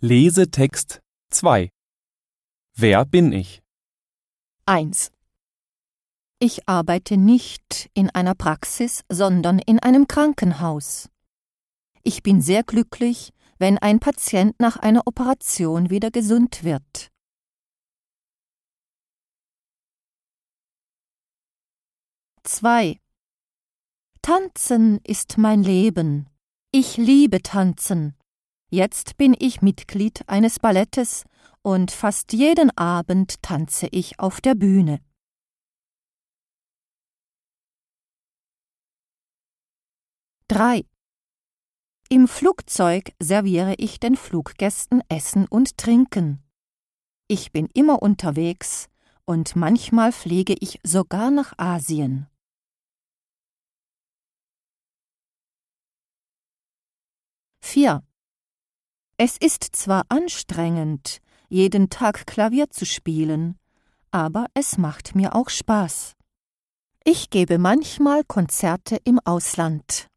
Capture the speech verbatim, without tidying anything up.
Lesetext zwei. Wer bin ich? eins. Ich arbeite nicht in einer Praxis, sondern in einem Krankenhaus. Ich bin sehr glücklich, wenn ein Patient nach einer Operation wieder gesund wird. zwei. Tanzen ist mein Leben. Ich liebe Tanzen. Jetzt bin ich Mitglied eines Ballettes und fast jeden Abend tanze ich auf der Bühne. drei. Im Flugzeug serviere ich den Fluggästen Essen und Trinken. Ich bin immer unterwegs und manchmal fliege ich sogar nach Asien. vier. Es ist zwar anstrengend, jeden Tag Klavier zu spielen, aber es macht mir auch Spaß. Ich gebe manchmal Konzerte im Ausland.